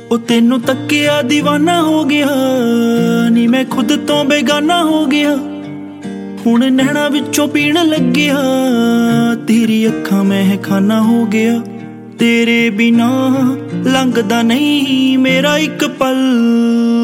ਉਹ ਤੈਨੂੰ ਤੱਕਿਆ ਦੀਵਾਨਾ ਹੋ ਗਿਆ ਨੀ ਮੈਂ ਖੁਦ ਤੋਂ ਬੇਗਾਨਾ ਹੋ ਗਿਆ। ਹੁਣ ਨੈਣਾ ਵਿੱਚੋਂ ਪੀਣ ਲੱਗਿਆ ਤੇਰੀ ਅੱਖਾਂ ਮਹਿਖਾਨਾ ਹੋ ਗਿਆ। ਤੇਰੇ ਬਿਨਾ ਲੰਘਦਾ ਨਹੀਂ ਮੇਰਾ ਇੱਕ ਪਲ